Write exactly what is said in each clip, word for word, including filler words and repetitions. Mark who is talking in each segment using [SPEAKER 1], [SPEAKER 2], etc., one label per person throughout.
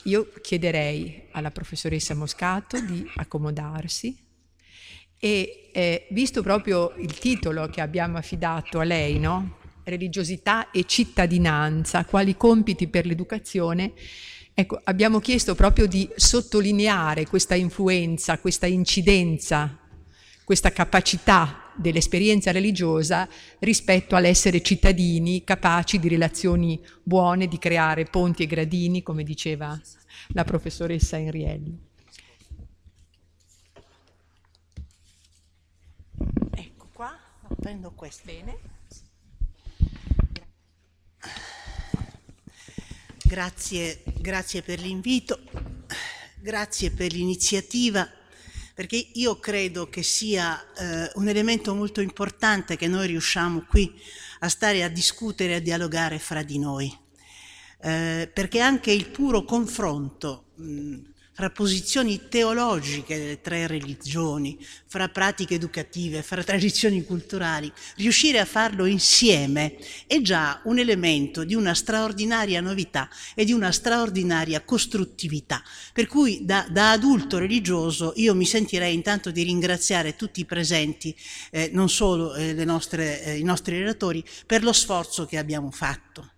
[SPEAKER 1] io chiederei alla professoressa Moscato di accomodarsi e eh, visto proprio il titolo che abbiamo affidato a lei, no? Religiosità e cittadinanza, quali compiti per l'educazione, ecco, abbiamo chiesto proprio di sottolineare questa influenza, questa incidenza, questa capacità dell'esperienza religiosa rispetto all'essere cittadini capaci di relazioni buone, di creare ponti e gradini, come diceva la professoressa Enrielli.
[SPEAKER 2] Ecco qua, prendo questo.
[SPEAKER 1] Bene.
[SPEAKER 2] Grazie, grazie per l'invito, grazie per l'iniziativa, perché io credo che sia eh, un elemento molto importante che noi riusciamo qui a stare a discutere e a dialogare fra di noi, eh, perché anche il puro confronto mh, fra posizioni teologiche delle tre religioni, fra pratiche educative, fra tradizioni culturali, riuscire a farlo insieme è già un elemento di una straordinaria novità e di una straordinaria costruttività. Per cui da, da adulto religioso io mi sentirei intanto di ringraziare tutti i presenti, eh, non solo eh, le nostre, eh, i nostri relatori, per lo sforzo che abbiamo fatto.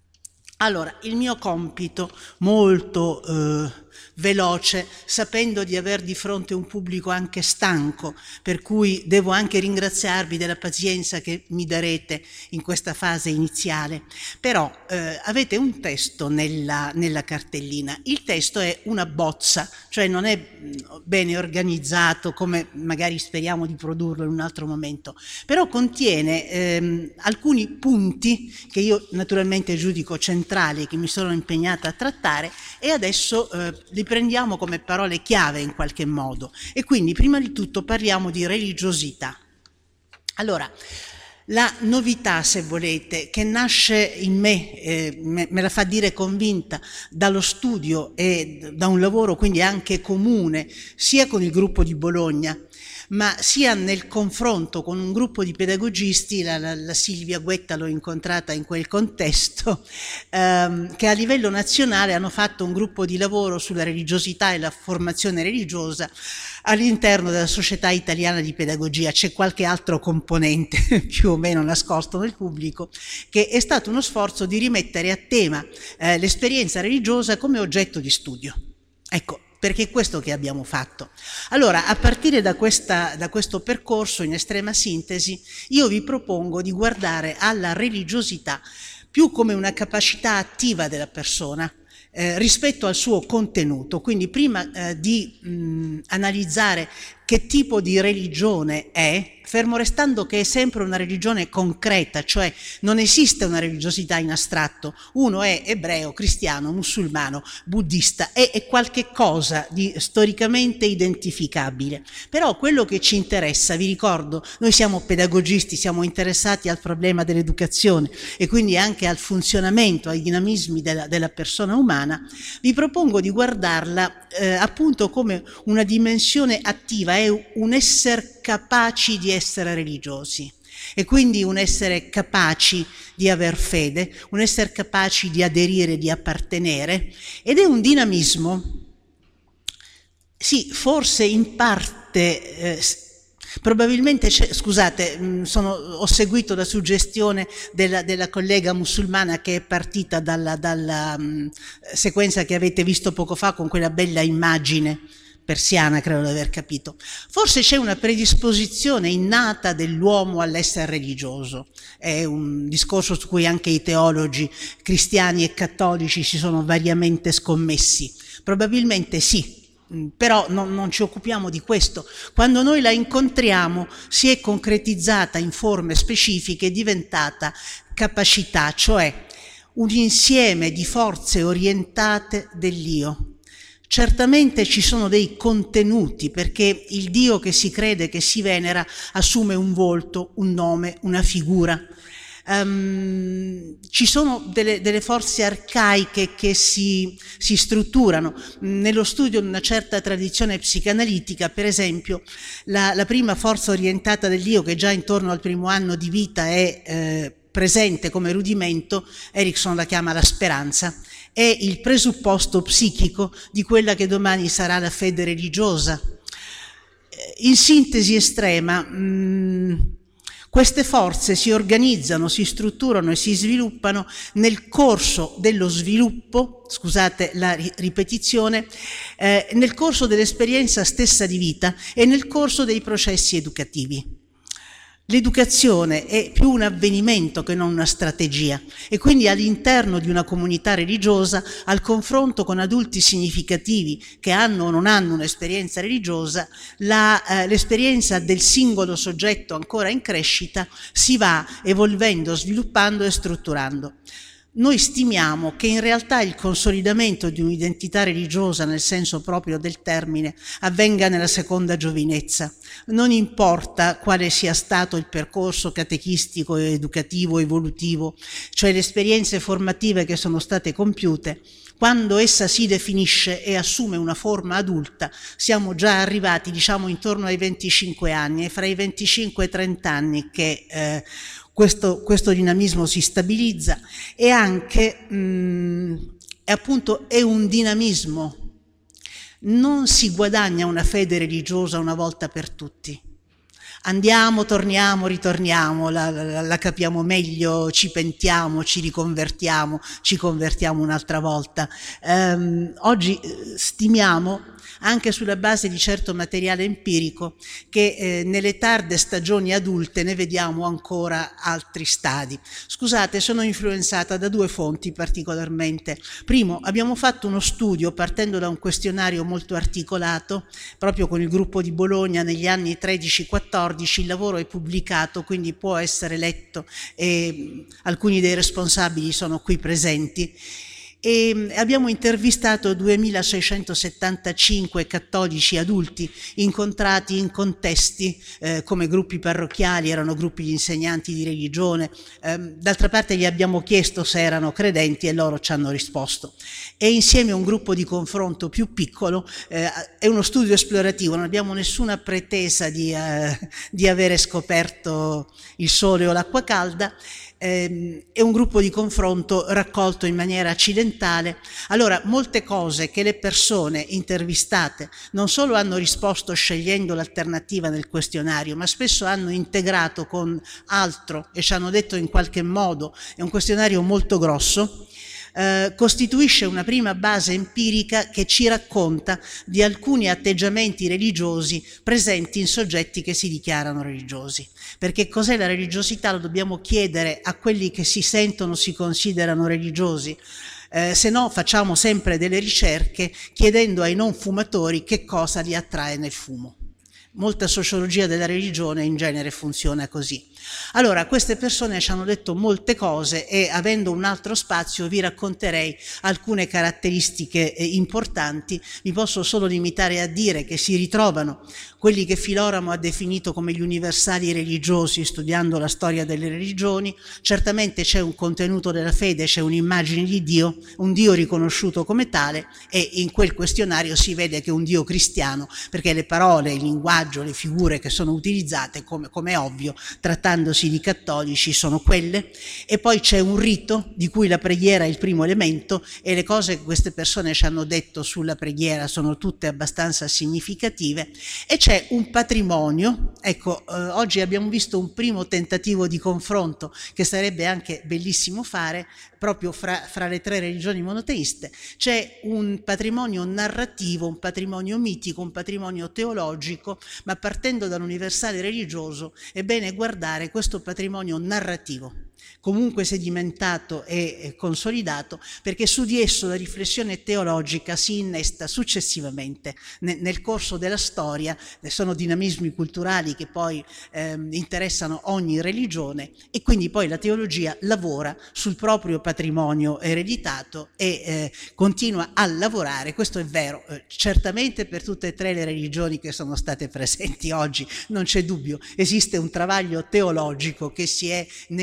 [SPEAKER 2] Allora, il mio compito molto eh, veloce, sapendo di aver di fronte un pubblico anche stanco, per cui devo anche ringraziarvi della pazienza che mi darete in questa fase iniziale. Però eh, avete un testo nella, nella cartellina. Il testo è una bozza, cioè non è bene organizzato come magari speriamo di produrlo in un altro momento, però contiene ehm, alcuni punti che io naturalmente giudico centrali, che mi sono impegnata a trattare, e adesso eh, li prendiamo come parole chiave in qualche modo. E quindi prima di tutto parliamo di religiosità. Allora, la novità, se volete, che nasce in me, eh, me, me la fa dire convinta, dallo studio e da un lavoro quindi anche comune, sia con il gruppo di Bologna, ma sia nel confronto con un gruppo di pedagogisti, la, la, la Silvia Guetta l'ho incontrata in quel contesto, ehm, che a livello nazionale hanno fatto un gruppo di lavoro sulla religiosità e la formazione religiosa all'interno della Società Italiana di Pedagogia. C'è qualche altro componente più o meno nascosto nel pubblico, che è stato uno sforzo di rimettere a tema eh, l'esperienza religiosa come oggetto di studio. Ecco, perché è questo che abbiamo fatto. Allora, a partire da, questa, da questo percorso, in estrema sintesi, io vi propongo di guardare alla religiosità più come una capacità attiva della persona eh, rispetto al suo contenuto. Quindi prima eh, di mh, analizzare che tipo di religione è, fermo restando che è sempre una religione concreta, cioè non esiste una religiosità in astratto. Uno è ebreo, cristiano, musulmano, buddista, è, è qualche cosa di storicamente identificabile. Però quello che ci interessa, vi ricordo, noi siamo pedagogisti, siamo interessati al problema dell'educazione e quindi anche al funzionamento, ai dinamismi della, della persona umana, vi propongo di guardarla eh, appunto come una dimensione attiva, è un essere capaci di essere religiosi e quindi un essere capaci di aver fede, un essere capaci di aderire, di appartenere, ed è un dinamismo, sì, forse in parte, eh, probabilmente, scusate, sono, ho seguito la suggestione della, della collega musulmana che è partita dalla, dalla um, sequenza che avete visto poco fa con quella bella immagine persiana, credo di aver capito. Forse c'è una predisposizione innata dell'uomo all'essere religioso. È un discorso su cui anche i teologi cristiani e cattolici si sono variamente scommessi. Probabilmente sì, però non, non ci occupiamo di questo. Quando noi la incontriamo si è concretizzata in forme specifiche, è diventata capacità, cioè un insieme di forze orientate dell'io. Certamente ci sono dei contenuti, perché il Dio che si crede, che si venera, assume un volto, un nome, una figura. Um, ci sono delle, delle forze arcaiche che si, si strutturano. Nello studio di una certa tradizione psicanalitica, per esempio, la, la prima forza orientata dell'io, che già intorno al primo anno di vita è eh, presente come rudimento, Erickson la chiama la speranza. è il presupposto psichico di quella che domani sarà la fede religiosa. In sintesi estrema, mh, queste forze si organizzano, si strutturano e si sviluppano nel corso dello sviluppo, scusate la ripetizione, eh, nel corso dell'esperienza stessa di vita e nel corso dei processi educativi. L'educazione è più un avvenimento che non una strategia e quindi all'interno di una comunità religiosa, al confronto con adulti significativi che hanno o non hanno un'esperienza religiosa, la, eh, l'esperienza del singolo soggetto ancora in crescita si va evolvendo, sviluppando e strutturando. Noi stimiamo che in realtà il consolidamento di un'identità religiosa nel senso proprio del termine avvenga nella seconda giovinezza. Non importa quale sia stato il percorso catechistico, educativo, evolutivo, cioè le esperienze formative che sono state compiute, quando essa si definisce e assume una forma adulta, siamo già arrivati, diciamo, intorno ai venticinque anni, e fra i venticinque e i trenta anni che eh, Questo, questo dinamismo si stabilizza e anche, mh, è appunto, è un dinamismo. Non si guadagna una fede religiosa una volta per tutti. Andiamo, torniamo, ritorniamo, la, la, la capiamo meglio, ci pentiamo, ci riconvertiamo, ci convertiamo un'altra volta. Um, oggi stimiamo, anche sulla base di certo materiale empirico, che eh, nelle tarde stagioni adulte ne vediamo ancora altri stadi. Scusate, sono influenzata da due fonti particolarmente. Primo, abbiamo fatto uno studio partendo da un questionario molto articolato, proprio con il gruppo di Bologna negli anni tredici quattordici, il lavoro è pubblicato, quindi può essere letto e alcuni dei responsabili sono qui presenti. E abbiamo intervistato duemilaseicentosettantacinque cattolici adulti incontrati in contesti eh, come gruppi parrocchiali, erano gruppi di insegnanti di religione, eh, d'altra parte gli abbiamo chiesto se erano credenti e loro ci hanno risposto. E insieme a un gruppo di confronto più piccolo, eh, è uno studio esplorativo, non abbiamo nessuna pretesa di, eh, di avere scoperto il sole o l'acqua calda, Eh, è un gruppo di confronto raccolto in maniera accidentale. Allora, molte cose che le persone intervistate non solo hanno risposto scegliendo l'alternativa nel questionario, ma spesso hanno integrato con altro e ci hanno detto in qualche modo, è un questionario molto grosso, Eh, costituisce una prima base empirica che ci racconta di alcuni atteggiamenti religiosi presenti in soggetti che si dichiarano religiosi. Perché cos'è la religiosità lo dobbiamo chiedere a quelli che si sentono, si considerano religiosi. Eh, se no facciamo sempre delle ricerche chiedendo ai non fumatori che cosa li attrae nel fumo. Molta sociologia della religione in genere funziona così. Allora, queste persone ci hanno detto molte cose e, avendo un altro spazio, vi racconterei alcune caratteristiche eh, importanti. Mi posso solo limitare a dire che si ritrovano quelli che Filoramo ha definito come gli universali religiosi, studiando la storia delle religioni. Certamente c'è un contenuto della fede, c'è un'immagine di Dio, un Dio riconosciuto come tale, e in quel questionario si vede che è un Dio cristiano, perché le parole, il linguaggio, le figure che sono utilizzate, come, come è ovvio, trattandosi di cattolici, sono quelle. E poi c'è un rito di cui la preghiera è il primo elemento, e le cose che queste persone ci hanno detto sulla preghiera sono tutte abbastanza significative. E c'è un patrimonio. Ecco, eh, oggi abbiamo visto un primo tentativo di confronto che sarebbe anche bellissimo fare proprio fra, fra le tre religioni monoteiste. C'è un patrimonio narrativo, un patrimonio mitico, un patrimonio teologico, ma partendo dall'universale religioso è bene guardare questo patrimonio narrativo, comunque sedimentato e consolidato, perché su di esso la riflessione teologica si innesta successivamente nel corso della storia. Sono dinamismi culturali che poi eh, interessano ogni religione, e quindi poi la teologia lavora sul proprio patrimonio ereditato e eh, continua a lavorare. Questo è vero eh, certamente per tutte e tre le religioni che sono state presenti oggi, non c'è dubbio, esiste un travaglio teologico che si è nei secoli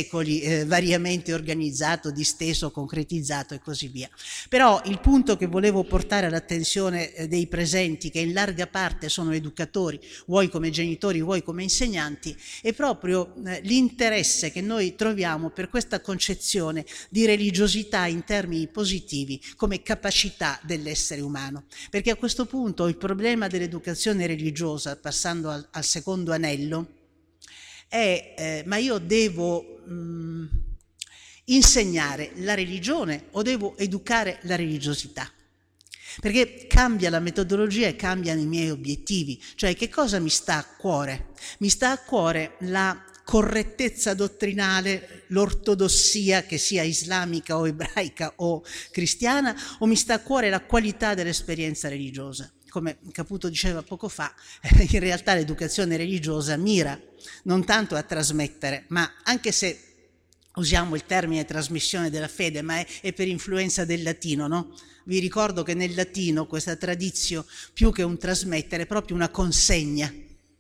[SPEAKER 2] secoli, eh, variamente organizzato, disteso, concretizzato e così via. Però il punto che volevo portare all'attenzione eh, dei presenti, che in larga parte sono educatori, vuoi come genitori, vuoi come insegnanti, è proprio eh, l'interesse che noi troviamo per questa concezione di religiosità in termini positivi come capacità dell'essere umano. Perché a questo punto il problema dell'educazione religiosa, passando al, al secondo anello, è eh, ma io devo mh, insegnare la religione o devo educare la religiosità? Perché cambia la metodologia e cambiano i miei obiettivi. Cioè, che cosa mi sta a cuore? Mi sta a cuore la correttezza dottrinale, l'ortodossia, che sia islamica o ebraica o cristiana, o mi sta a cuore la qualità dell'esperienza religiosa? Come Caputo diceva poco fa, in realtà l'educazione religiosa mira non tanto a trasmettere, ma anche se usiamo il termine trasmissione della fede, ma è, è per influenza del latino, no? Vi ricordo che nel latino questa tradizio, più che un trasmettere, è proprio una consegna.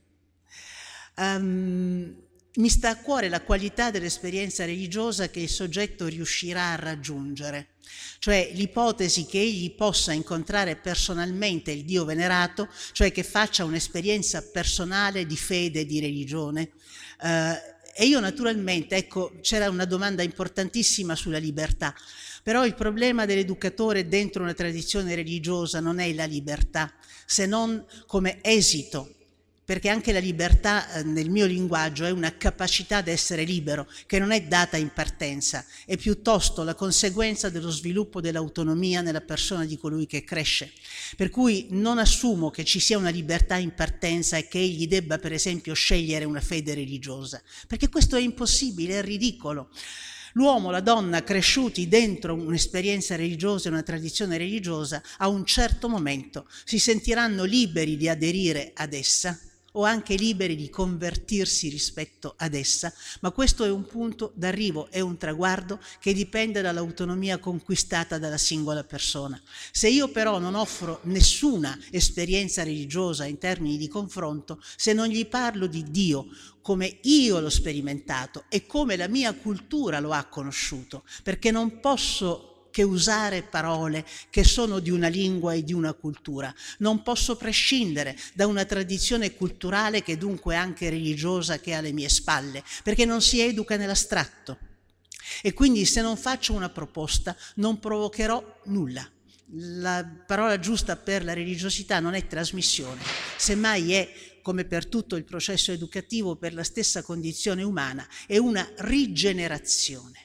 [SPEAKER 2] Um, mi sta a cuore la qualità dell'esperienza religiosa che il soggetto riuscirà a raggiungere, cioè l'ipotesi che egli possa incontrare personalmente il Dio venerato, cioè che faccia un'esperienza personale di fede e di religione. Uh, e io naturalmente, ecco, c'era una domanda importantissima sulla libertà, però il problema dell'educatore dentro una tradizione religiosa non è la libertà, se non come esito, perché anche la libertà eh, nel mio linguaggio è una capacità di essere libero, che non è data in partenza, è piuttosto la conseguenza dello sviluppo dell'autonomia nella persona di colui che cresce. Per cui non assumo che ci sia una libertà in partenza e che egli debba, per esempio, scegliere una fede religiosa, perché questo è impossibile, è ridicolo. L'uomo, la donna, cresciuti dentro un'esperienza religiosa e una tradizione religiosa, a un certo momento si sentiranno liberi di aderire ad essa, o anche liberi di convertirsi rispetto ad essa, ma questo è un punto d'arrivo, è un traguardo che dipende dall'autonomia conquistata dalla singola persona. Se io però non offro nessuna esperienza religiosa in termini di confronto, se non gli parlo di Dio come io l'ho sperimentato e come la mia cultura lo ha conosciuto, perché non posso che usare parole che sono di una lingua e di una cultura. Non posso prescindere da una tradizione culturale che dunque è anche religiosa che è alle mie spalle, perché non si educa nell'astratto. E quindi se non faccio una proposta non provocherò nulla. La parola giusta per la religiosità non è trasmissione, semmai è, come per tutto il processo educativo, per la stessa condizione umana, è una rigenerazione.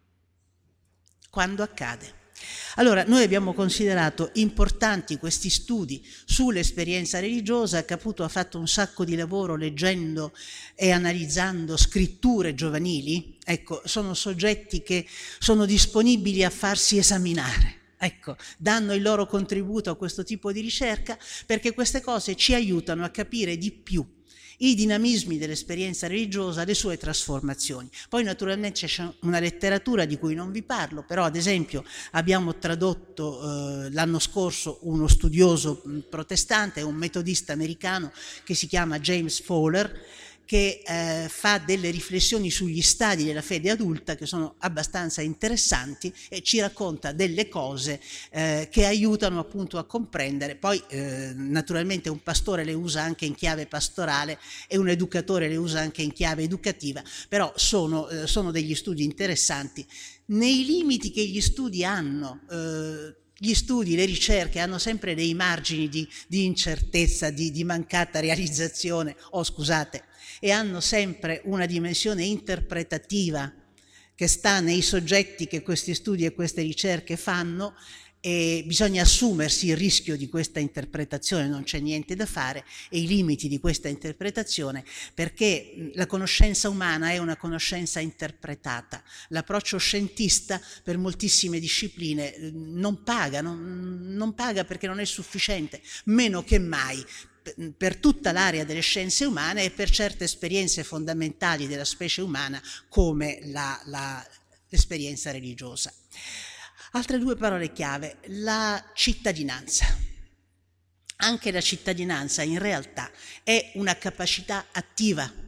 [SPEAKER 2] Quando accade. Allora, noi abbiamo considerato importanti questi studi sull'esperienza religiosa. Caputo ha fatto un sacco di lavoro leggendo e analizzando scritture giovanili. Ecco, sono soggetti che sono disponibili a farsi esaminare. Ecco, danno il loro contributo a questo tipo di ricerca perché queste cose ci aiutano a capire di più i dinamismi dell'esperienza religiosa, le sue trasformazioni. Poi naturalmente c'è una letteratura di cui non vi parlo, però ad esempio abbiamo tradotto eh, l'anno scorso uno studioso protestante, un metodista americano che si chiama James Fowler, che eh, fa delle riflessioni sugli stadi della fede adulta che sono abbastanza interessanti e ci racconta delle cose eh, che aiutano appunto a comprendere. Poi eh, naturalmente un pastore le usa anche in chiave pastorale e un educatore le usa anche in chiave educativa, però sono, eh, sono degli studi interessanti nei limiti che gli studi hanno. Eh, Gli studi, le ricerche hanno sempre dei margini di, di incertezza, di, di mancata realizzazione, o oh, scusate, e hanno sempre una dimensione interpretativa che sta nei soggetti che questi studi e queste ricerche fanno, e bisogna assumersi il rischio di questa interpretazione, non c'è niente da fare, e i limiti di questa interpretazione, perché la conoscenza umana è una conoscenza interpretata. L'approccio scientista per moltissime discipline non paga, non, non paga perché non è sufficiente, meno che mai per tutta l'area delle scienze umane e per certe esperienze fondamentali della specie umana come la, la, l'esperienza religiosa. Altre due parole chiave, la cittadinanza. Anche la cittadinanza in realtà è una capacità attiva,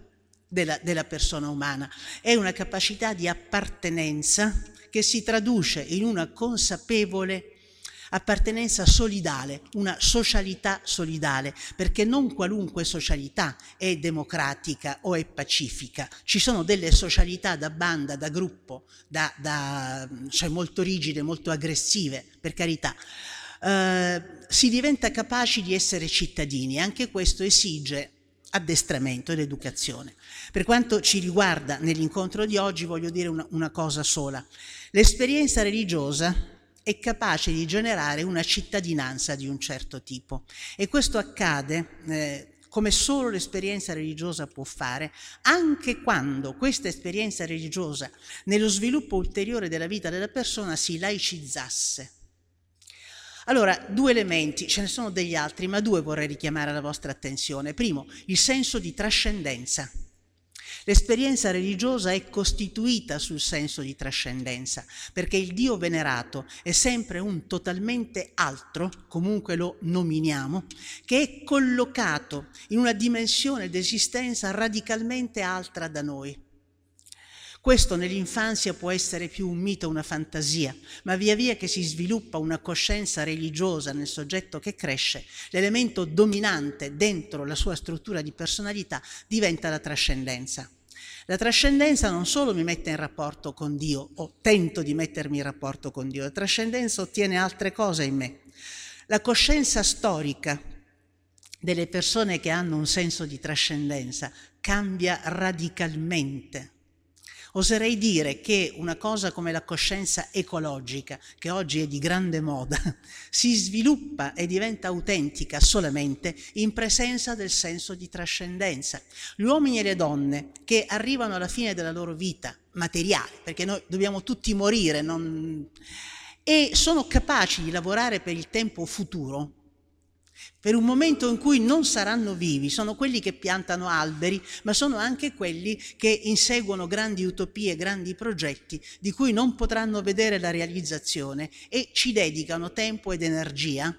[SPEAKER 2] della, della persona umana. È una capacità di appartenenza che si traduce in una consapevole appartenenza solidale, una socialità solidale, perché non qualunque socialità è democratica o è pacifica. Ci sono delle socialità da banda, da gruppo, da, da, cioè molto rigide, molto aggressive, per carità. Uh, si diventa capaci di essere cittadini, anche questo esige addestramento ed educazione. Per quanto ci riguarda nell'incontro di oggi voglio dire una, una cosa sola: l'esperienza religiosa è capace di generare una cittadinanza di un certo tipo, e questo accade eh, come solo l'esperienza religiosa può fare, anche quando questa esperienza religiosa nello sviluppo ulteriore della vita della persona si laicizzasse. Allora, due elementi, ce ne sono degli altri, ma due vorrei richiamare alla vostra attenzione. Primo, il senso di trascendenza. L'esperienza religiosa è costituita sul senso di trascendenza, perché il Dio venerato è sempre un totalmente altro, comunque lo nominiamo, che è collocato in una dimensione d'esistenza radicalmente altra da noi. Questo nell'infanzia può essere più un mito, una fantasia, ma via via che si sviluppa una coscienza religiosa nel soggetto che cresce, l'elemento dominante dentro la sua struttura di personalità diventa la trascendenza. La trascendenza non solo mi mette in rapporto con Dio, o tento di mettermi in rapporto con Dio, la trascendenza ottiene altre cose in me. La coscienza storica delle persone che hanno un senso di trascendenza cambia radicalmente. Oserei dire che una cosa come la coscienza ecologica, che oggi è di grande moda, si sviluppa e diventa autentica solamente in presenza del senso di trascendenza. Gli uomini e le donne che arrivano alla fine della loro vita materiale, perché noi dobbiamo tutti morire, non... e sono capaci di lavorare per il tempo futuro, per un momento in cui non saranno vivi, sono quelli che piantano alberi, ma sono anche quelli che inseguono grandi utopie, grandi progetti di cui non potranno vedere la realizzazione e ci dedicano tempo ed energia.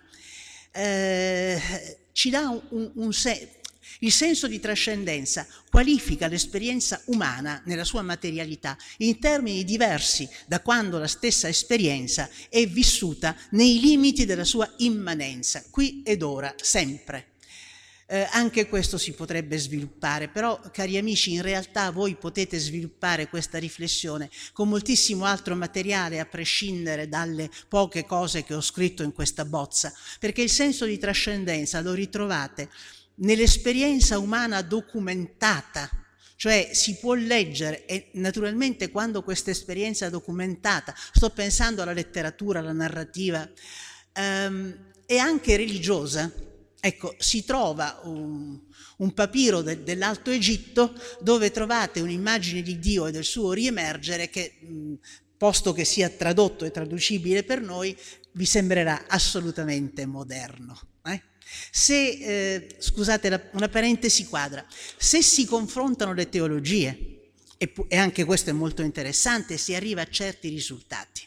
[SPEAKER 2] Eh, ci dà un, un se- il senso di trascendenza qualifica l'esperienza umana nella sua materialità in termini diversi da quando la stessa esperienza è vissuta nei limiti della sua immanenza, qui ed ora, sempre. Eh, anche questo si potrebbe sviluppare, però cari amici, in realtà voi potete sviluppare questa riflessione con moltissimo altro materiale a prescindere dalle poche cose che ho scritto in questa bozza, perché il senso di trascendenza lo ritrovate nell'esperienza umana documentata, cioè si può leggere e naturalmente quando questa esperienza è documentata, sto pensando alla letteratura, alla narrativa, ehm, e anche religiosa, ecco, si trova un, un papiro de, dell'Alto Egitto dove trovate un'immagine di Dio e del suo riemergere che, mh, posto che sia tradotto e traducibile per noi, vi sembrerà assolutamente moderno. Eh? Se, eh, scusate la, una parentesi quadra, se si confrontano le teologie, e, e anche questo è molto interessante, si arriva a certi risultati,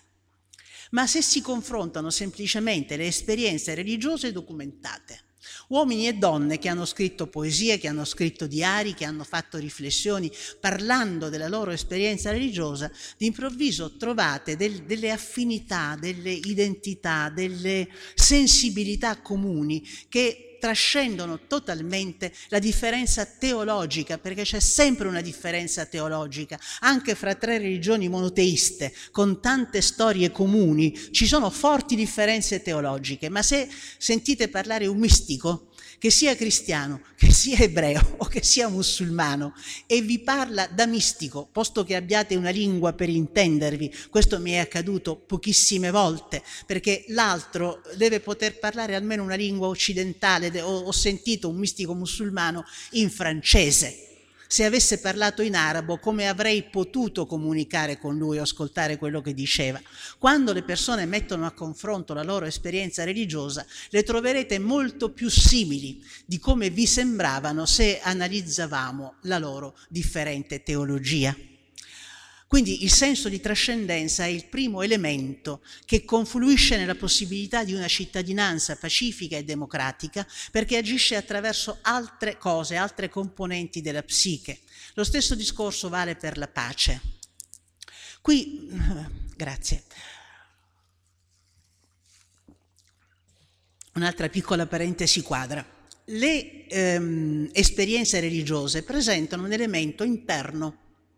[SPEAKER 2] ma se si confrontano semplicemente le esperienze religiose documentate, uomini e donne che hanno scritto poesie, che hanno scritto diari, che hanno fatto riflessioni parlando della loro esperienza religiosa, d'improvviso trovate del, delle affinità, delle identità, delle sensibilità comuni che trascendono totalmente la differenza teologica, perché c'è sempre una differenza teologica, anche fra tre religioni monoteiste, con tante storie comuni, ci sono forti differenze teologiche, ma se sentite parlare un mistico, che sia cristiano, che sia ebreo o che sia musulmano, e vi parla da mistico, posto che abbiate una lingua per intendervi, questo mi è accaduto pochissime volte, perché l'altro deve poter parlare almeno una lingua occidentale. Ho sentito un mistico musulmano in francese. Se avesse parlato in arabo, come avrei potuto comunicare con lui o ascoltare quello che diceva? Quando le persone mettono a confronto la loro esperienza religiosa, le troverete molto più simili di come vi sembravano se analizzavamo la loro differente teologia. Quindi il senso di trascendenza è il primo elemento che confluisce nella possibilità di una cittadinanza pacifica e democratica, perché agisce attraverso altre cose, altre componenti della psiche. Lo stesso discorso vale per la pace. Qui, grazie. Un'altra piccola parentesi quadra. Le ehm, esperienze religiose presentano un elemento interno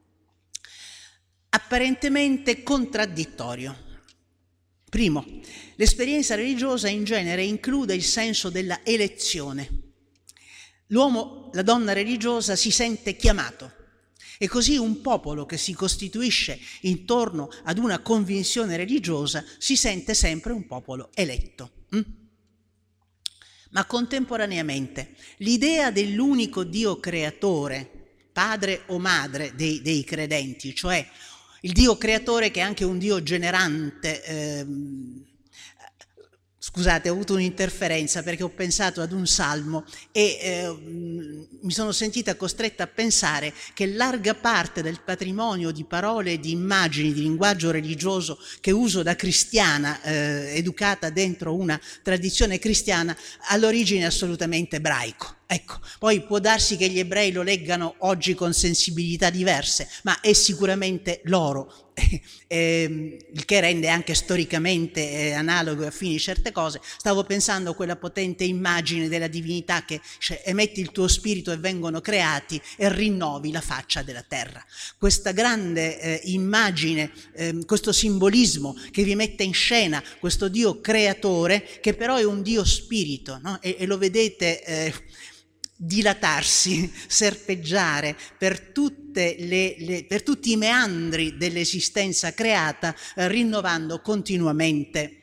[SPEAKER 2] apparentemente contraddittorio. Primo, l'esperienza religiosa in genere include il senso della elezione. L'uomo, la donna religiosa si sente chiamato, e così un popolo che si costituisce intorno ad una convinzione religiosa si sente sempre un popolo eletto. Mm? Ma contemporaneamente l'idea dell'unico Dio creatore, padre o madre dei, dei credenti, cioè il Dio creatore che è anche un Dio generante. Ehm, scusate, ho avuto un'interferenza perché ho pensato ad un salmo e eh, mi sono sentita costretta a pensare che larga parte del patrimonio di parole e di immagini, di linguaggio religioso che uso da cristiana, eh, educata dentro una tradizione cristiana, all'origine è assolutamente ebraico. Ecco, poi può darsi che gli ebrei lo leggano oggi con sensibilità diverse, ma è sicuramente loro, eh, il che rende anche storicamente eh, analogo e affini certe cose. Stavo pensando a quella potente immagine della divinità che cioè, emetti il tuo spirito e vengono creati e rinnovi la faccia della terra. Questa grande eh, immagine, eh, questo simbolismo che vi mette in scena questo Dio creatore, che però è un Dio spirito, no? e, e lo vedete eh, dilatarsi, serpeggiare per, tutte le, le, per tutti i meandri dell'esistenza creata, eh, rinnovando continuamente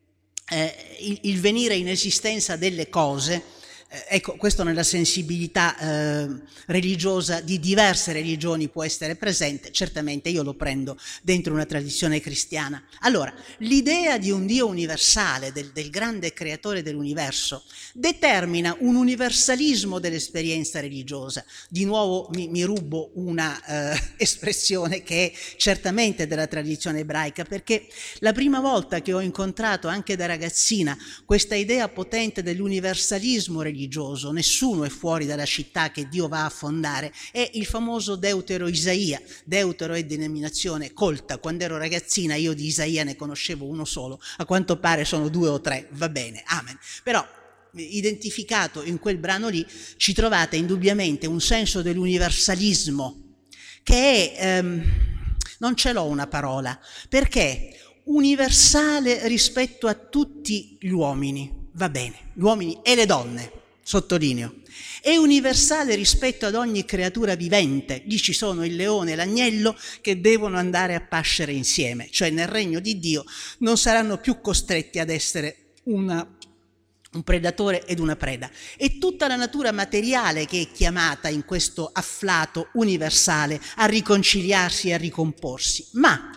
[SPEAKER 2] eh, il, il venire in esistenza delle cose. Ecco, questo nella sensibilità eh, religiosa di diverse religioni può essere presente, certamente io lo prendo dentro una tradizione cristiana. Allora, l'idea di un Dio universale, del, del grande creatore dell'universo, determina un universalismo dell'esperienza religiosa. Di nuovo mi, mi rubo una eh, espressione che è certamente della tradizione ebraica, perché la prima volta che ho incontrato anche da ragazzina questa idea potente dell'universalismo religioso, nessuno è fuori dalla città che Dio va a fondare, è il famoso Deutero Isaia. Deutero è denominazione colta, quando ero ragazzina io di Isaia ne conoscevo uno solo, a quanto pare sono due o tre, va bene, amen. Però identificato in quel brano lì ci trovate indubbiamente un senso dell'universalismo che è, ehm, non ce l'ho una parola, perché universale rispetto a tutti gli uomini, va bene, gli uomini e le donne, sottolineo, è universale rispetto ad ogni creatura vivente. Lì ci sono il leone e l'agnello che devono andare a pascere insieme, cioè nel regno di Dio non saranno più costretti ad essere una, un predatore ed una preda. È tutta la natura materiale che è chiamata in questo afflato universale a riconciliarsi e a ricomporsi, ma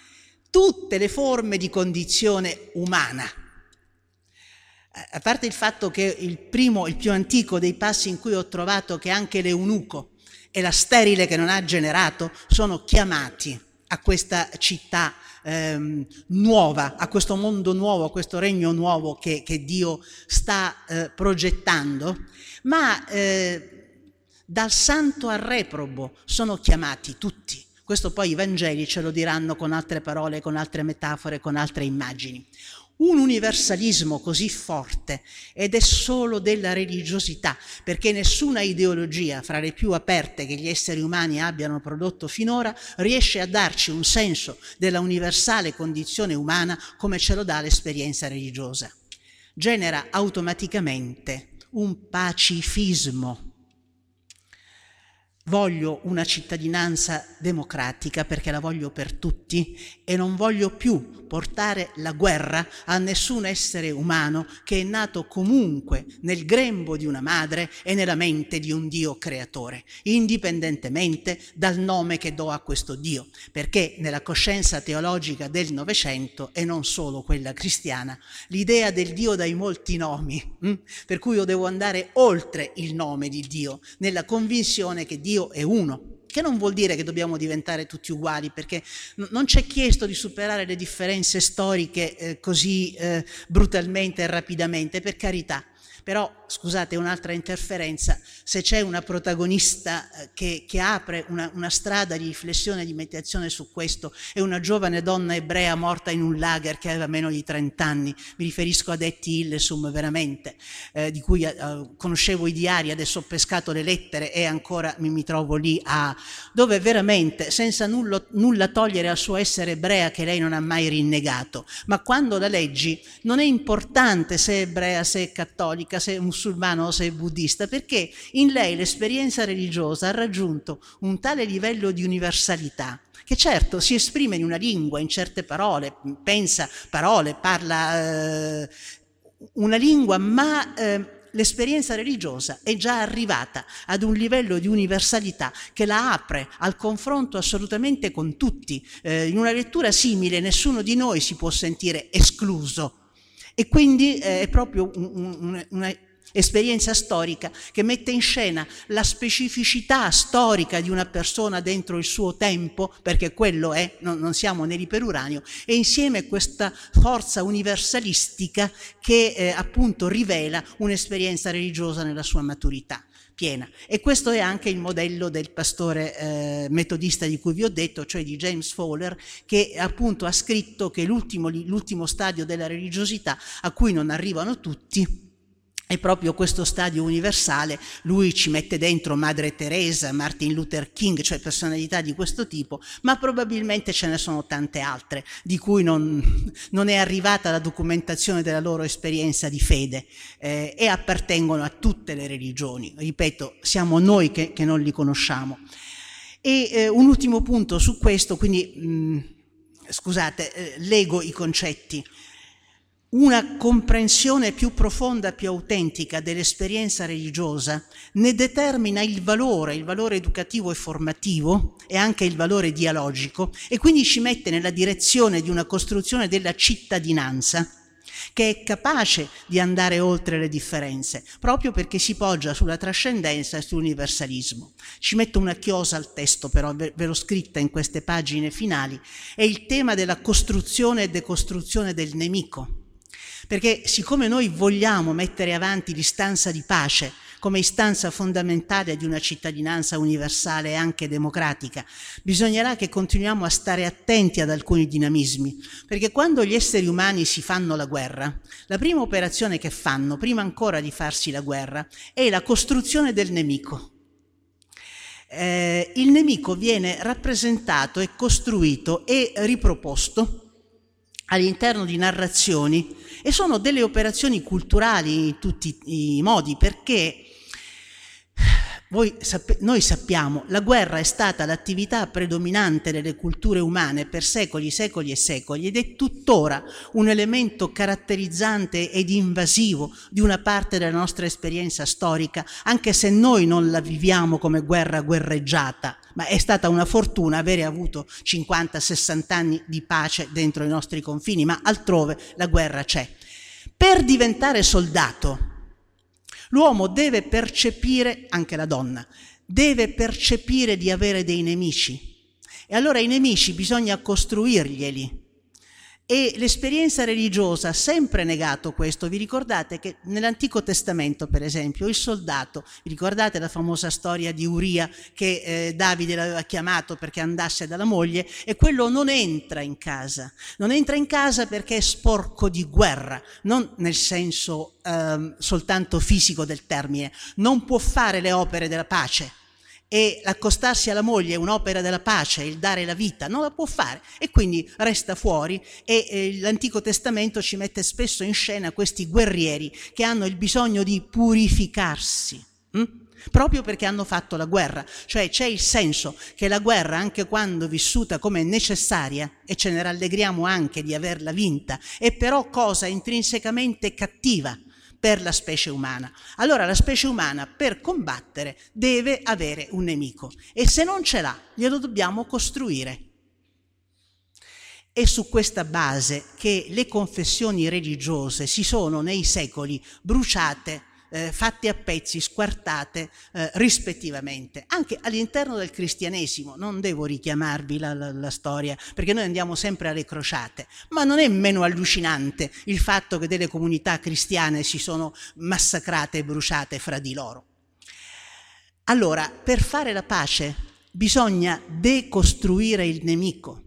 [SPEAKER 2] tutte le forme di condizione umana, a parte il fatto che il primo, il più antico dei passi in cui ho trovato che anche l'eunuco e la sterile che non ha generato sono chiamati a questa città ehm, nuova, a questo mondo nuovo, a questo regno nuovo che, che Dio sta eh, progettando, ma eh, dal santo al reprobo sono chiamati tutti. Questo poi i Vangeli ce lo diranno con altre parole, con altre metafore, con altre immagini. Un universalismo così forte ed è solo della religiosità, perché nessuna ideologia fra le più aperte che gli esseri umani abbiano prodotto finora riesce a darci un senso della universale condizione umana come ce lo dà l'esperienza religiosa. Genera automaticamente un pacifismo. Voglio una cittadinanza democratica perché la voglio per tutti e non voglio più portare la guerra a nessun essere umano che è nato comunque nel grembo di una madre e nella mente di un Dio creatore, indipendentemente dal nome che do a questo Dio, perché nella coscienza teologica del Novecento e non solo quella cristiana, l'idea del Dio dai molti nomi, hm? per cui io devo andare oltre il nome di Dio, nella convinzione che Dio è uno. che non vuol dire che dobbiamo diventare tutti uguali, perché non ci è chiesto di superare le differenze storiche eh, così eh, brutalmente e rapidamente, per carità. Però, scusate, un'altra interferenza, se c'è una protagonista che, che apre una, una strada di riflessione e di meditazione su questo, è una giovane donna ebrea morta in un lager che aveva meno di trenta anni, mi riferisco ad Etty Hillesum veramente, eh, di cui eh, conoscevo i diari, adesso ho pescato le lettere e ancora mi, mi trovo lì a... dove veramente, senza nullo, nulla togliere al suo essere ebrea che lei non ha mai rinnegato, ma quando la leggi non è importante se è ebrea, se è cattolica, se è musulmano o se è buddista, perché in lei l'esperienza religiosa ha raggiunto un tale livello di universalità che certo si esprime in una lingua, in certe parole, pensa parole, parla eh, una lingua, ma eh, l'esperienza religiosa è già arrivata ad un livello di universalità che la apre al confronto assolutamente con tutti. Eh, in una lettura simile nessuno di noi si può sentire escluso. E quindi eh, è proprio un, un, una esperienza storica che mette in scena la specificità storica di una persona dentro il suo tempo, perché quello è, non, non siamo nell'iperuranio, e insieme questa forza universalistica che eh, appunto rivela un'esperienza religiosa nella sua maturità piena. E questo è anche il modello del pastore eh, metodista di cui vi ho detto, cioè di James Fowler, che appunto ha scritto che l'ultimo, l'ultimo stadio della religiosità a cui non arrivano tutti è proprio questo stadio universale. Lui ci mette dentro Madre Teresa, Martin Luther King, cioè personalità di questo tipo, ma probabilmente ce ne sono tante altre di cui non, non è arrivata la documentazione della loro esperienza di fede eh, e appartengono a tutte le religioni. Ripeto, siamo noi che, che non li conosciamo. E eh, un ultimo punto su questo, quindi mh, scusate, eh, leggo i concetti. Una comprensione più profonda, più autentica dell'esperienza religiosa ne determina il valore, il valore educativo e formativo e anche il valore dialogico, e quindi ci mette nella direzione di una costruzione della cittadinanza che è capace di andare oltre le differenze, proprio perché si poggia sulla trascendenza e sull'universalismo. Ci metto una chiosa al testo, però ve l'ho scritta in queste pagine finali, è il tema della costruzione e decostruzione del nemico. Perché siccome noi vogliamo mettere avanti l'istanza di pace come istanza fondamentale di una cittadinanza universale e anche democratica, bisognerà che continuiamo a stare attenti ad alcuni dinamismi, perché quando gli esseri umani si fanno la guerra, la prima operazione che fanno, prima ancora di farsi la guerra, è la costruzione del nemico. Eh, il nemico viene rappresentato e costruito e riproposto all'interno di narrazioni, e sono delle operazioni culturali in tutti i modi, perché voi, noi sappiamo la guerra è stata l'attività predominante delle culture umane per secoli, secoli e secoli, ed è tuttora un elemento caratterizzante ed invasivo di una parte della nostra esperienza storica, anche se noi non la viviamo come guerra guerreggiata, ma è stata una fortuna avere avuto cinquanta sessanta anni di pace dentro i nostri confini, ma altrove la guerra c'è. Per diventare soldato, l'uomo deve percepire, anche la donna, deve percepire di avere dei nemici, e allora i nemici bisogna costruirglieli. E l'esperienza religiosa ha sempre negato questo. Vi ricordate che nell'Antico Testamento, per esempio, il soldato, vi ricordate la famosa storia di Uria che eh, Davide l'aveva chiamato perché andasse dalla moglie, e quello non entra in casa, non entra in casa perché è sporco di guerra, non nel senso eh, soltanto fisico del termine, non può fare le opere della pace. E l'accostarsi alla moglie è un'opera della pace, il dare la vita, non la può fare, e quindi resta fuori. E eh, l'Antico Testamento ci mette spesso in scena questi guerrieri che hanno il bisogno di purificarsi, hm? proprio perché hanno fatto la guerra. Cioè c'è il senso che la guerra, anche quando vissuta come necessaria, e ce ne rallegriamo anche di averla vinta, è però cosa intrinsecamente cattiva per la specie umana. Allora la specie umana per combattere deve avere un nemico, e se non ce l'ha glielo dobbiamo costruire. È su questa base che le confessioni religiose si sono nei secoli bruciate eh, fatte a pezzi, squartate eh, rispettivamente, anche all'interno del cristianesimo. Non devo richiamarvi la, la, la storia, perché noi andiamo sempre alle crociate, ma non è meno allucinante il fatto che delle comunità cristiane si sono massacrate e bruciate fra di loro. Allora, per fare la pace bisogna decostruire il nemico.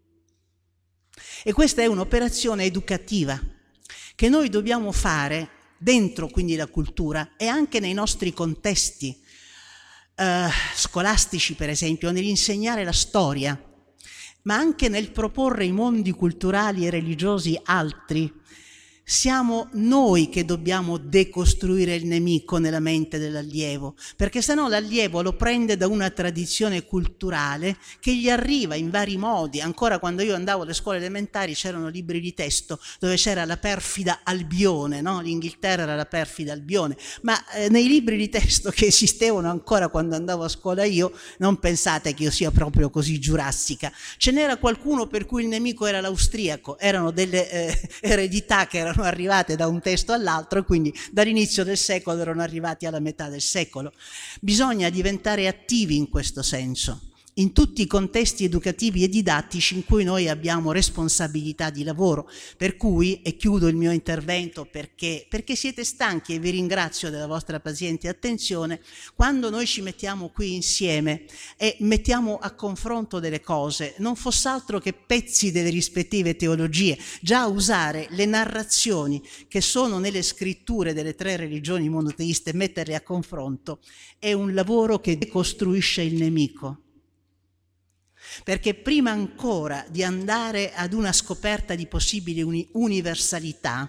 [SPEAKER 2] E questa è un'operazione educativa che noi dobbiamo fare dentro quindi la cultura e anche nei nostri contesti eh, scolastici, per esempio, nell'insegnare la storia, ma anche nel proporre i mondi culturali e religiosi altri. Siamo noi che dobbiamo decostruire il nemico nella mente dell'allievo, perché sennò l'allievo lo prende da una tradizione culturale che gli arriva in vari modi. Ancora quando io andavo alle scuole elementari c'erano libri di testo dove c'era la perfida Albione, no? L'Inghilterra era la perfida Albione, ma eh, nei libri di testo che esistevano ancora quando andavo a scuola io, non pensate che io sia proprio così giurassica, ce n'era qualcuno per cui il nemico era l'austriaco, erano delle eh, eredità che erano arrivate da un testo all'altro e quindi dall'inizio del secolo erano arrivati alla metà del secolo. Bisogna diventare attivi in questo senso, in tutti i contesti educativi e didattici in cui noi abbiamo responsabilità di lavoro. Per cui, e chiudo il mio intervento perché, perché siete stanchi e vi ringrazio della vostra paziente attenzione, quando noi ci mettiamo qui insieme e mettiamo a confronto delle cose, non fosse altro che pezzi delle rispettive teologie, già usare le narrazioni che sono nelle scritture delle tre religioni monoteiste, metterle a confronto, è un lavoro che decostruisce il nemico. Perché prima ancora di andare ad una scoperta di possibili uni- universalità,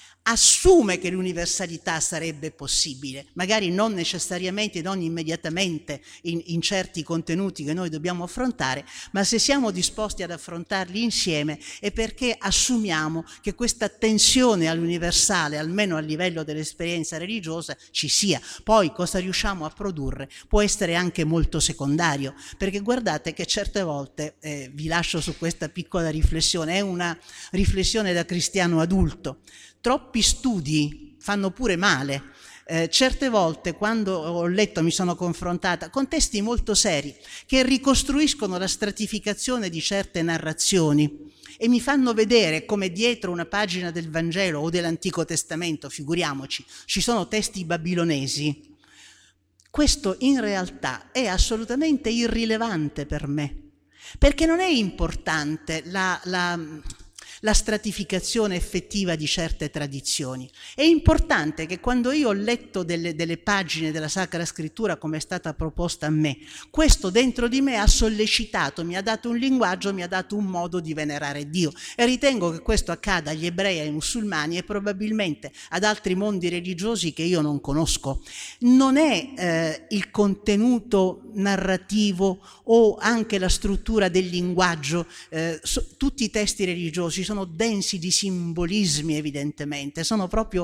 [SPEAKER 2] assume che l'universalità sarebbe possibile, magari non necessariamente, non immediatamente in, in certi contenuti che noi dobbiamo affrontare, ma se siamo disposti ad affrontarli insieme è perché assumiamo che questa tensione all'universale, almeno a livello dell'esperienza religiosa, ci sia. Poi cosa riusciamo a produrre può essere anche molto secondario, perché guardate che certe volte, eh, vi lascio su questa piccola riflessione, è una riflessione da cristiano adulto. Troppi studi fanno pure male. Eh, certe volte quando ho letto, mi sono confrontata con testi molto seri che ricostruiscono la stratificazione di certe narrazioni e mi fanno vedere come dietro una pagina del Vangelo o dell'Antico Testamento, figuriamoci, ci sono testi babilonesi. Questo in realtà è assolutamente irrilevante per me, perché non è importante la... la la stratificazione effettiva di certe tradizioni. È importante che quando io ho letto delle, delle pagine della Sacra Scrittura come è stata proposta a me, questo dentro di me ha sollecitato, mi ha dato un linguaggio, mi ha dato un modo di venerare Dio, e ritengo che questo accada agli ebrei, ai musulmani e probabilmente ad altri mondi religiosi che io non conosco. Non è eh, il contenuto narrativo o anche la struttura del linguaggio, eh, so, tutti i testi religiosi sono densi di simbolismi, evidentemente, sono proprio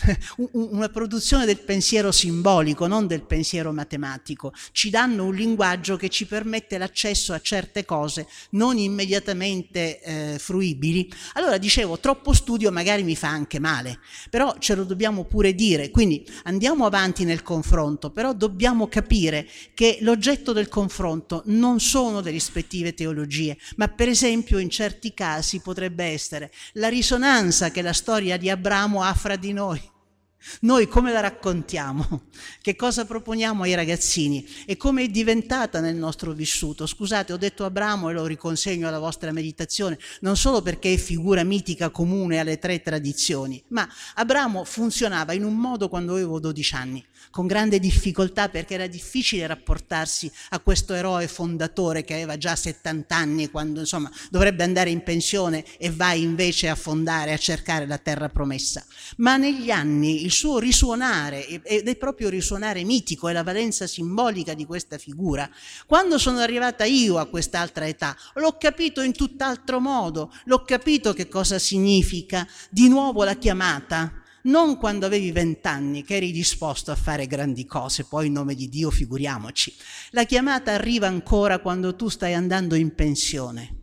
[SPEAKER 2] una produzione del pensiero simbolico, non del pensiero matematico. Ci danno un linguaggio che ci permette l'accesso a certe cose non immediatamente eh, fruibili. Allora dicevo, troppo studio magari mi fa anche male, però ce lo dobbiamo pure dire, quindi andiamo avanti nel confronto, però dobbiamo capire che l'oggetto del confronto non sono le rispettive teologie, ma per esempio in certi casi potrebbe essere la risonanza che la storia di Abramo ha fra di noi. Noi come la raccontiamo? Che cosa proponiamo ai ragazzini? E come è diventata nel nostro vissuto? Scusate, ho detto Abramo e lo riconsegno alla vostra meditazione, non solo perché è figura mitica comune alle tre tradizioni, ma Abramo funzionava in un modo quando avevo dodici anni, con grande difficoltà perché era difficile rapportarsi a questo eroe fondatore che aveva già settanta anni quando insomma dovrebbe andare in pensione e va invece a fondare, a cercare la terra promessa. Ma negli anni il suo risuonare, ed è proprio risuonare mitico, è la valenza simbolica di questa figura. Quando sono arrivata io a quest'altra età, l'ho capito in tutt'altro modo, l'ho capito che cosa significa di nuovo la chiamata, non quando avevi vent'anni che eri disposto a fare grandi cose, poi in nome di Dio figuriamoci. La chiamata arriva ancora quando tu stai andando in pensione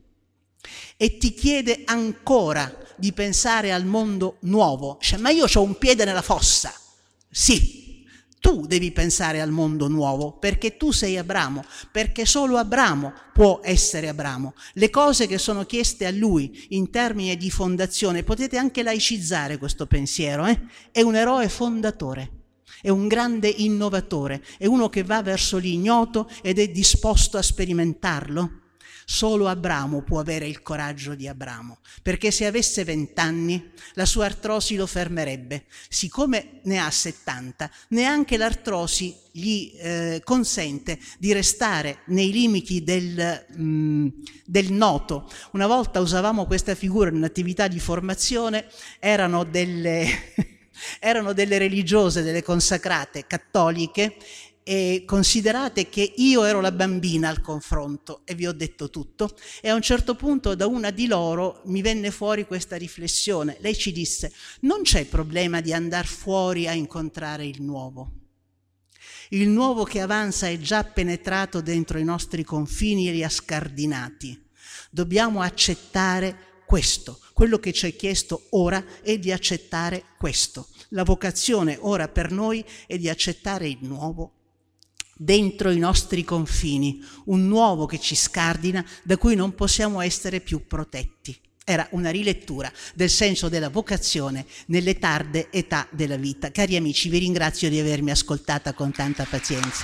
[SPEAKER 2] e ti chiede ancora di pensare al mondo nuovo. Cioè, ma io ho un piede nella fossa, Sì, tu devi pensare al mondo nuovo, perché tu sei Abramo, perché solo Abramo può essere Abramo. Le cose che sono chieste a lui in termini di fondazione, potete anche laicizzare questo pensiero, eh? È un eroe fondatore. È un grande innovatore, è uno che va verso l'ignoto ed è disposto a sperimentarlo. Solo Abramo può avere il coraggio di Abramo, perché se avesse vent'anni la sua artrosi lo fermerebbe. Siccome ne ha settanta, neanche l'artrosi gli eh, consente di restare nei limiti del, mh, del noto. Una volta usavamo questa figura in un'attività di formazione, erano delle... erano delle religiose, delle consacrate cattoliche, e considerate che io ero la bambina al confronto e vi ho detto tutto, e a un certo punto da una di loro mi venne fuori questa riflessione. Lei ci disse: non c'è problema di andare fuori a incontrare il nuovo. Il nuovo che avanza è già penetrato dentro i nostri confini e li ha scardinati. Dobbiamo accettare questo. Quello che ci è chiesto ora è di accettare questo. La vocazione ora per noi è di accettare il nuovo dentro i nostri confini, un nuovo che ci scardina, da cui non possiamo essere più protetti. Era una rilettura del senso della vocazione nelle tarde età della vita. Cari amici, vi ringrazio di avermi ascoltata con tanta pazienza.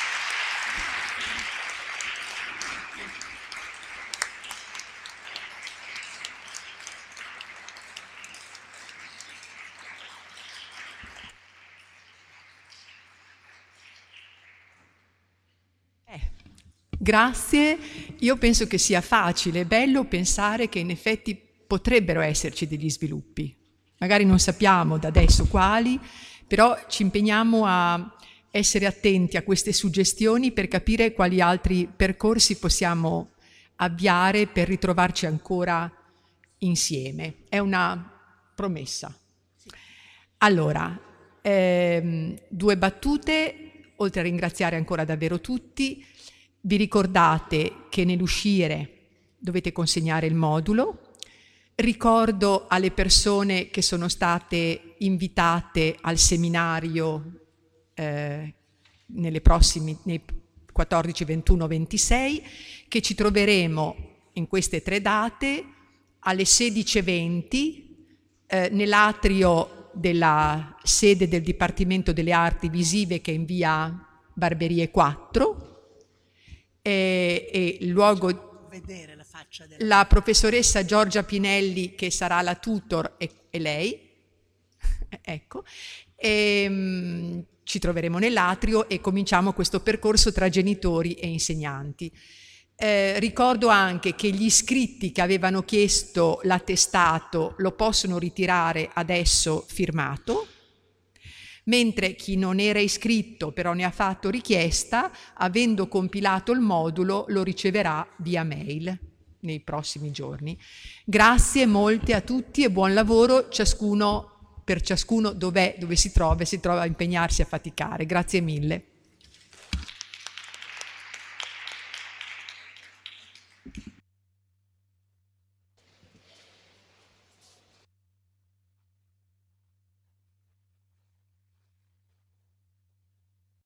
[SPEAKER 1] Grazie, io penso che sia facile e bello pensare che in effetti potrebbero esserci degli sviluppi. Magari non sappiamo da adesso quali, però ci impegniamo a essere attenti a queste suggestioni per capire quali altri percorsi possiamo avviare per ritrovarci ancora insieme. È una promessa. Allora, ehm, due battute, oltre a ringraziare ancora davvero tutti. Vi ricordate che nell'uscire dovete consegnare il modulo. Ricordo alle persone che sono state invitate al seminario eh, nelle prossime, nei quattordici, ventuno, ventisei, che ci troveremo in queste tre date alle sedici e venti eh, nell'atrio della sede del Dipartimento delle Arti Visive, che è in via Barberie quattro, e, e il luogo,
[SPEAKER 2] vedere la faccia della...
[SPEAKER 1] la professoressa Giorgia Pinelli, che sarà la tutor, e, e lei, ecco, e, um, ci troveremo nell'atrio e cominciamo questo percorso tra genitori e insegnanti. Eh, ricordo anche che gli iscritti che avevano chiesto l'attestato lo possono ritirare adesso firmato, mentre chi non era iscritto però ne ha fatto richiesta, avendo compilato il modulo, lo riceverà via mail nei prossimi giorni. Grazie molte a tutti e buon lavoro, ciascuno per ciascuno dov'è, dove si trova, si trova a impegnarsi a faticare. Grazie mille.